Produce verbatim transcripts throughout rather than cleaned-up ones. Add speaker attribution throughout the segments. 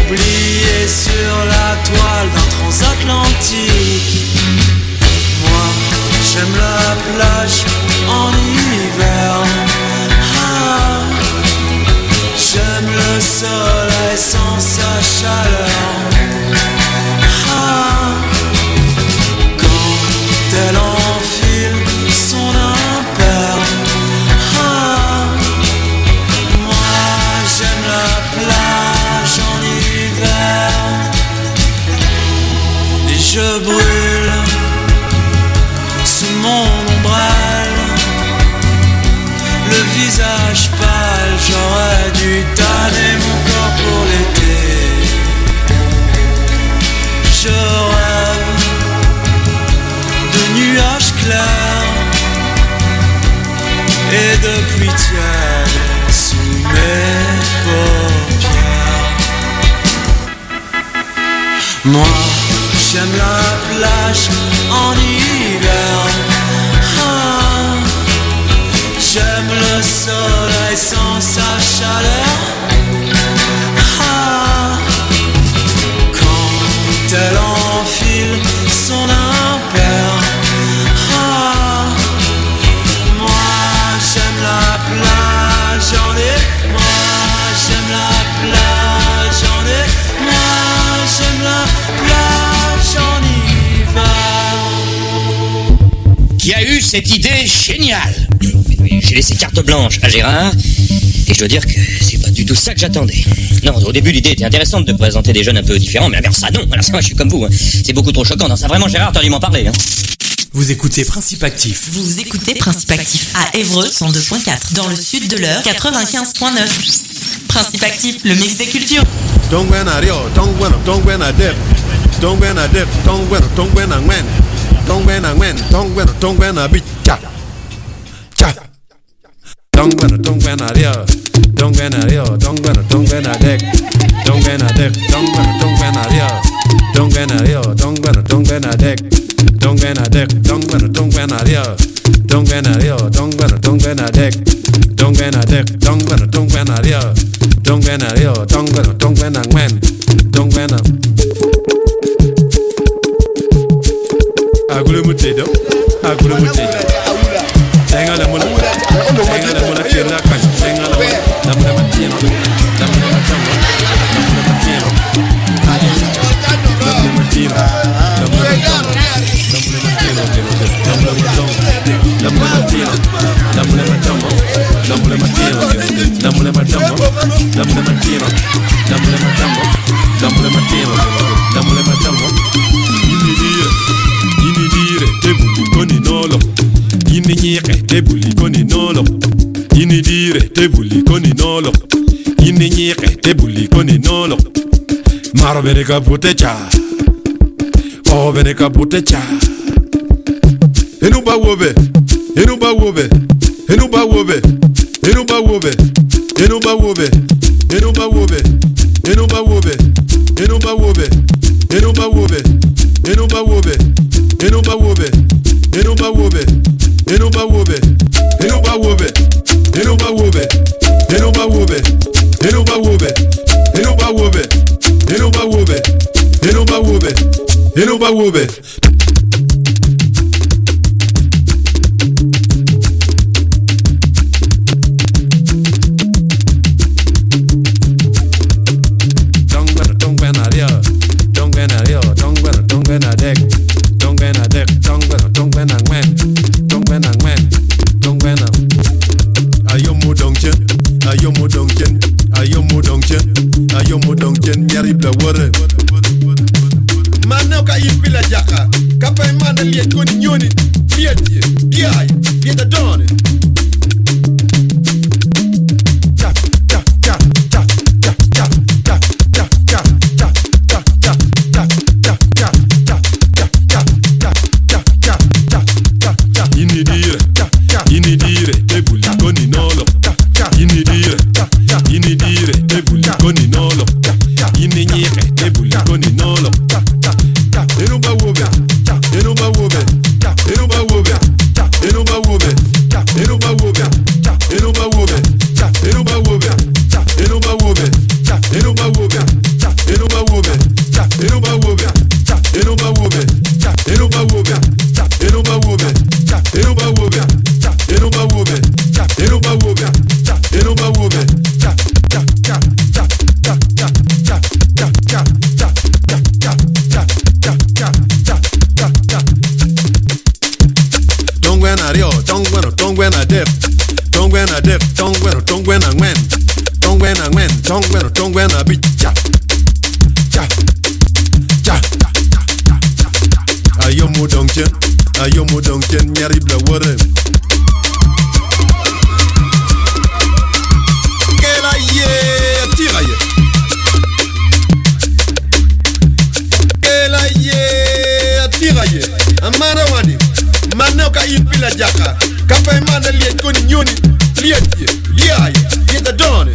Speaker 1: oublié sur la toile d'un transatlantique. Moi, j'aime la plage en hiver. Ah, j'aime le soleil sans sa chaleur. Ah, quand elle enfile son impair. Ah, moi j'aime la plage en hiver. Et je brûle sous mon ombrelle, le visage pâle, j'aurais dû tanner mon corps pour l'été. Je rêve de nuages clairs et de pluie tiède sous mes paupières. Moi, j'aime la plage en hiver. Ah, j'aime le soleil sans sa chaleur. Ah, quand elle enfile son impair. Ah, moi j'aime la plage en hiver. Moi j'aime la plage en hiver. Moi j'aime la plage en hiver.
Speaker 2: Qui a eu cette idée géniale? J'ai laissé carte blanche à Gérard, et je dois dire que c'est pas du tout ça que j'attendais. Non, au début l'idée était intéressante de présenter des jeunes un peu différents, mais alors ça non, alors ça moi je suis comme vous, hein. C'est beaucoup trop choquant, non ça vraiment Gérard, t'as dû m'en parler. Hein.
Speaker 3: Vous écoutez Principe Actif.
Speaker 4: Vous écoutez Principe Actif à Évreux cent deux virgule quatre, dans le sud de l'Eure quatre-vingt-quinze virgule neuf. Principe Actif, le mix des cultures.
Speaker 5: Tongwen Ario, Tongwen, Tongwen Adep, Tongwen Adep, Tongwen, Tongwen Angwen, Tongwen Angwen, Tongwen, Tongwen Abit, Cha, Cha. Tongwen, Tongwen Ario, Tongwen Ario, Tongwen, Tongwen Adek, Tongwen Adek, Tongwen, Tongwen Ario, Tongwen Ario, Tongwen, Tongwen Adek, Tongwen Adek, Tongwen, Tongwen Ario, Tongwen Ario, Tongwen, Tongwen Adek, Tongwen Adek, Tongwen, Tongwen Ario, Tongwen Ario, Tongwen, Tongwen Angwen, Tongwen Agule Mutedo, Agule Mutedo. Tenga la mula, tenga la mula que la calle, tenga la mula, la mula matino, la mula matino, la mula matino, la mula matino, la mula matino, la mula matino, la mula matino, la mula matino, la mula matino, la mula matino, la mula matino, la mula matino, la mula matino, la mula matino. Inidire, inidire, te buti koni nolo. Ininyire te buli koni nolo. Inidire te buli koni nolo. Ininyire te buli koni nolo. Maro bene kaputecha. Oh bene kaputecha. Enuba wobe. Enuba wobe. Enuba wobe. Enuba wobe. Enuba wobe. Enuba wobe. Enuba wobe. Enuba wobe. Enuba wobe. Enuba wobe. Enuba wobe. Enuba wobe. Enuba wobe, enuba wobe, enuba wobe, enuba wobe, enuba wobe, enuba wobe, enuba wobe, enuba wobe, enuba wobe. Tongwen, tongwen ario, tongwen ario, tongwen, tongwen adek, tongwen adek, tongwen, tongwen angwen. Tongwen angwen, tongwen am. Ayomo dongchen, ayomo dongchen, ayomo dongchen, ayomo dongchen, nyari bla wore. Mano ka impila jaka, kapa imana liet koni nyoni, liet ye, giai, liet adone. Cha, cha, cha, cha, cha, cha, cha, cha, cha, cha, cha, cha, cha, cha, cha, cha, cha, cha, cha, cha. Inidire, inidire, te buli koni nolo. Inidire, inidire, te buli koni nolo. Ininyire, te buli koni nolo. Enuba wobe, enuba wobe, enuba wobe, enuba wobe, enuba wobe, enuba wobe, enuba wobe, enuba wobe, enuba wobe, enuba wobe, enuba wobe, enuba when I beat ya, ya, ya. Ayo mo donken, ayo mo donken, nyari bla wore. Kela ye, tira ye. Kela ye, tira ye. Amara wani, mana ka impila jaka. Kapa imana liet koni nyoni, liet ye, liet ye, liet the dawn.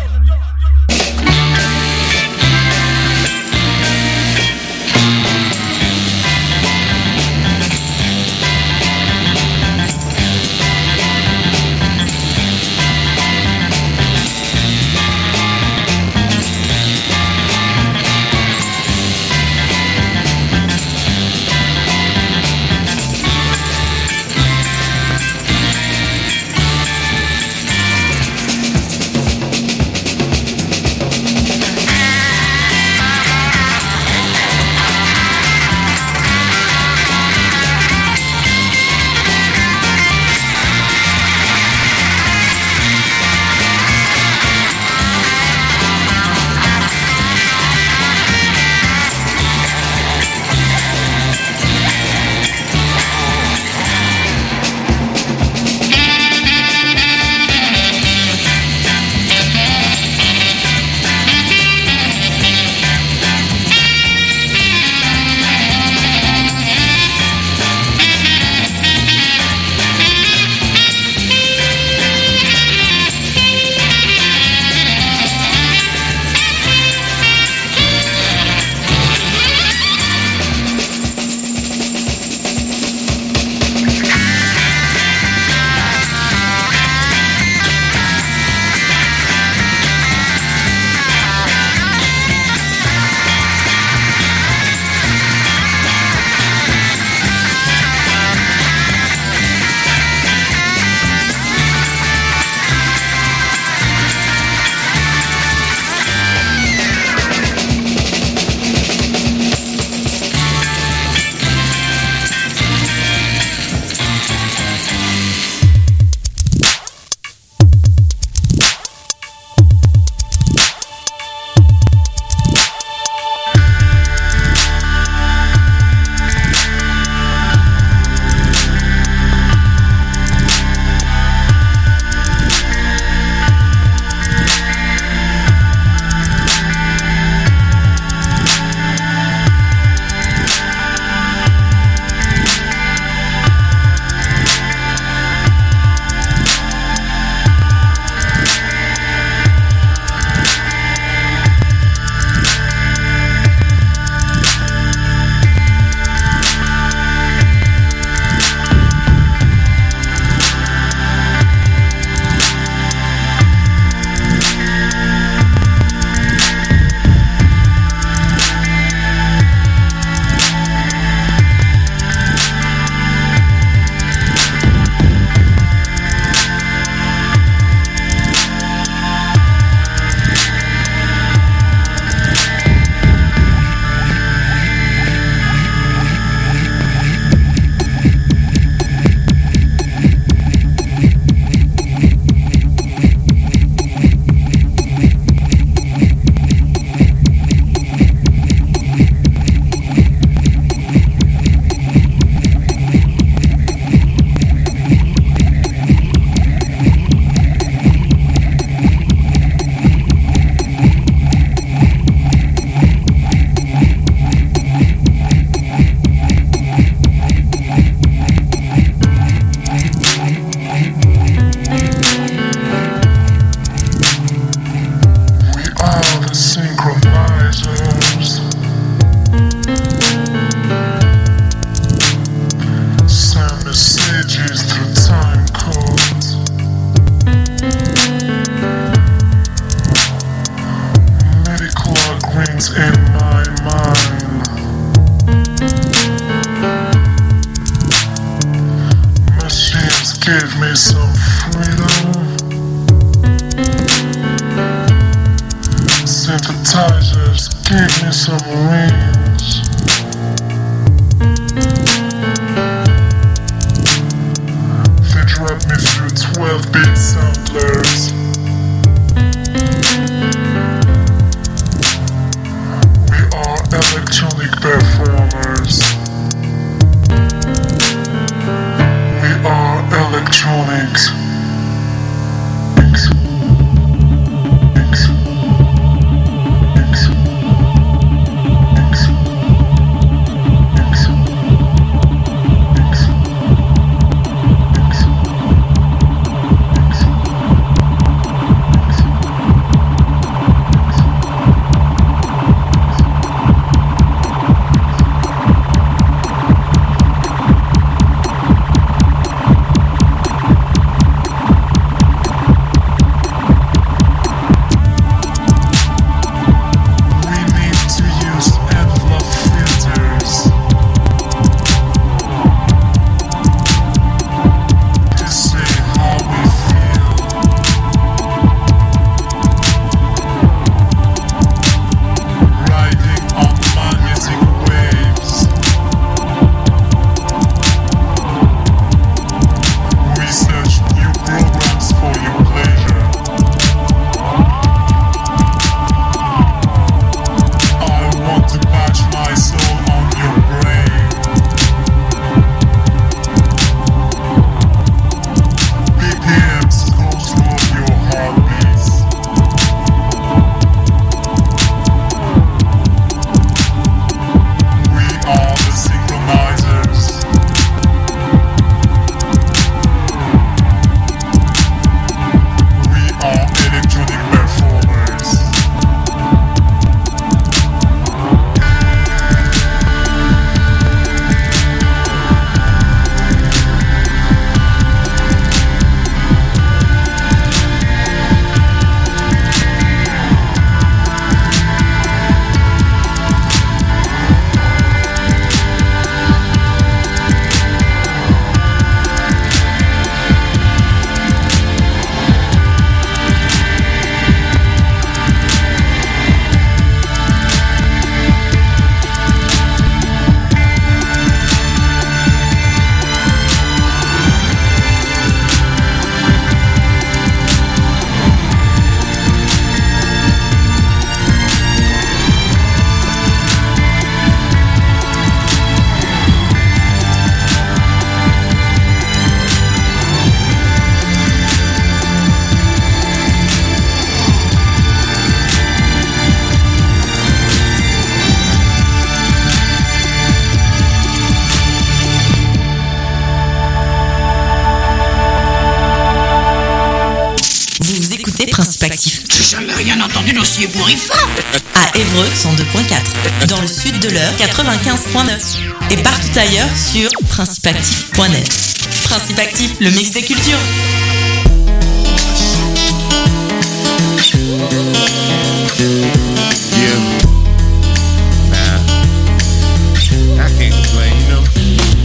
Speaker 6: gave me some freedom. Synthesizers gave me some wings. They dropped me through twelve-bit samplers.
Speaker 7: J'ai jamais rien entendu d'aussi ébouriffant.
Speaker 4: À Évreux cent deux point quatre, dans le sud de l'heure quatre-vingt-quinze point neuf et partout ailleurs sur principe actif point net. Principe Actif, le mix des cultures.
Speaker 5: Yeah. Nah. I can't complain, you know.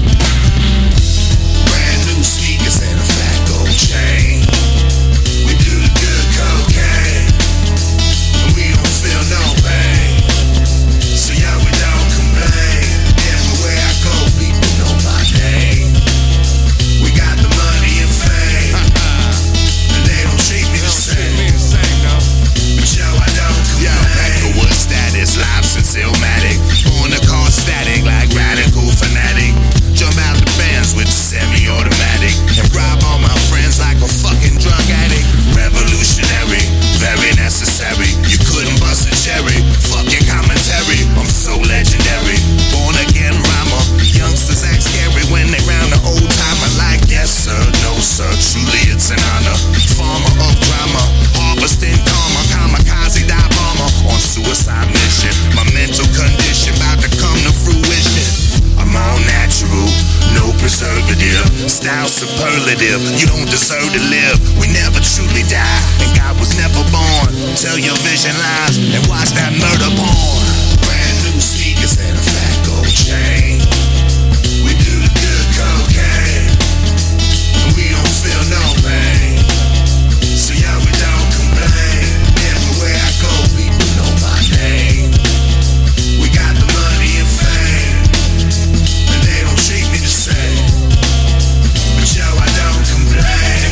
Speaker 5: Brand new sneakers and a fat gold chain. We do the good cocaine. And we don't feel no pain. So yeah, we don't complain. Everywhere I go, people know my name. We got the money and fame. And they don't treat me the same. But yo, I don't complain. Yo, Peckerwood status, live since Illmatic. On the car static like radical fanatic. Jump out the bands with the semi-automatic. And rob all my friends like a fucking drug addict. Revolutionary, very necessary. You couldn't bust a cherry. Fucking commentary, I'm so legendary. Born again rhymer. Youngsters act scary when they round the old timer. Like yes sir, no sir, truly it's an honor. Farmer of drama, harvesting karma. Kamikaze dive bomber on suicide mission. My mental condition about to come to fruition. I'm all natural, no preservative. Style superlative, you don't deserve to live. We never truly die, and God was never born. Tell your vision lies and watch that murder porn. Brand new sneakers and a fat gold chain. We do the good cocaine, and we don't feel no pain. So yeah, we don't complain. Everywhere I go, people know my name. We got the money and fame, and they don't treat me the same. But yo, I don't complain.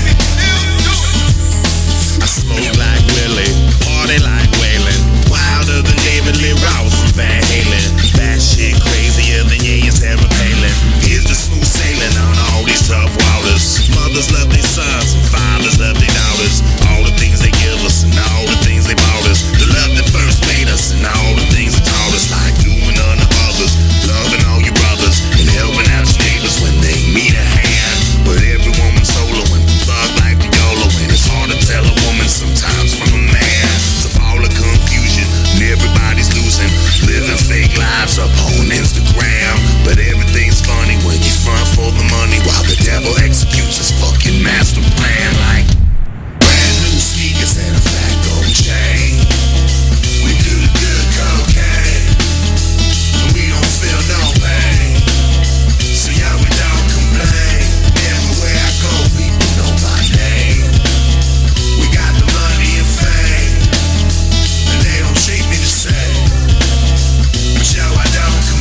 Speaker 5: I smoke like Willie, party like Waylon, wilder than David Lee Roth from Van Halen. That shit crazier than Ye and Sarah Palin. Here's the smooth sailing on all these tough waters. Mothers love their sons and fathers love their daughters. All the things they give us and all the things they bought us. The love that first made us and all the things that taught us. Like doing unto others, loving all your brothers, and helping out your neighbors when they need a hand. But every woman's soloing, thug like the YOLO, and it's hard to tell a woman sometimes from a man. So all the confusion, and everybody's losing, living fake lives up on Instagram. But everything's funny when you front for the money while the devil executes his fucking master plan. Like brand new sneakers and a fat gold chain. We do the good cocaine, and we don't feel no pain. So yeah, we don't complain. Everywhere I go, people know my name. We got the money and fame, and they don't treat me the same. But yo, I don't complain.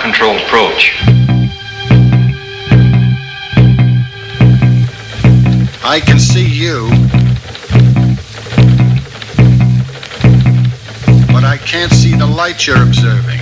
Speaker 8: controlled approach.
Speaker 9: I can see you, but I can't see the light you're observing.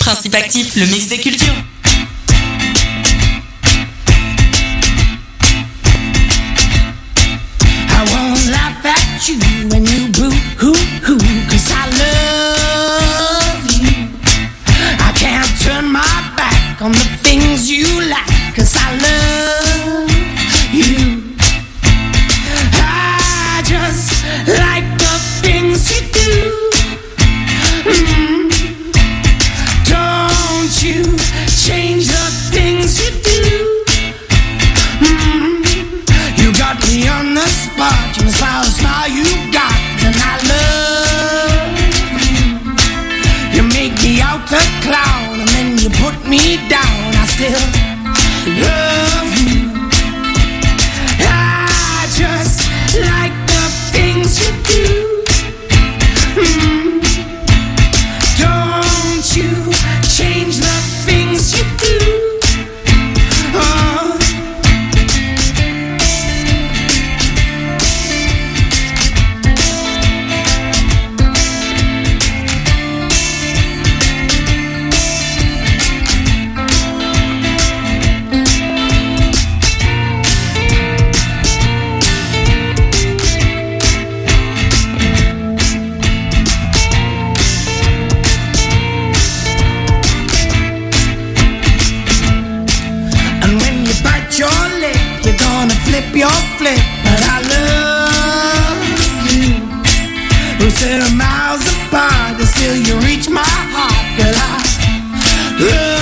Speaker 4: Principe Actif, le mix des cultures.
Speaker 1: I won't laugh at you when you boo-hoo-hoo, 'cause I love you. I can't turn my back on the things you like, 'cause I love you. I just like the things you do. Mm. Don't you change the things you do. Mm. You got me on the spot, you smile, smile you got, and I love you. You make me out a clown, and then you put me down, I still love you. I just like the things you do. Mm. Don't you change the things you do. Oh. Flip your flip, but I love you. We're still miles apart, but still you reach my heart, girl. I love